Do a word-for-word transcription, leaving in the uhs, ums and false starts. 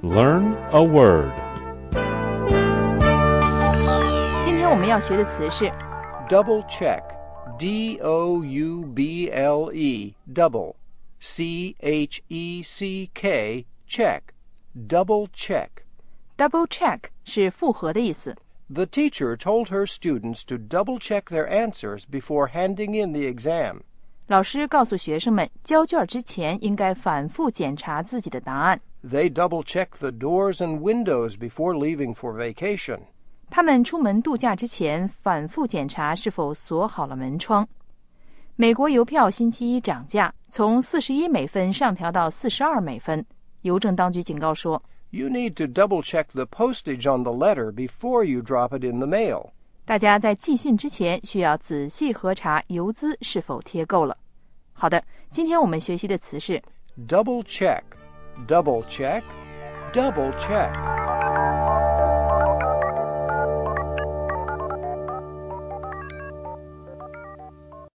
Learn a word. 今天我们要学的词是 Double check. D O U B L E. Double. C H E C K. Check. Double check. double check 是复核的意思。 The teacher told her students to double check their answers before handing in the exam. 老师告诉学生们，交卷之前应该反复检查自己的答案。 They double check the doors and windows before leaving for vacation. 他们出门度假之前反复检查是否锁好了门窗。美国邮票星期一涨价，从四十一美分上调到四十二美分。邮政当局警告说 You need to double check the postage on the letter before you drop it in the mail. 大家在寄信之前需要仔细核查邮资是否贴够了。好的，今天我们学习的词是 Double check. Double check. Double check.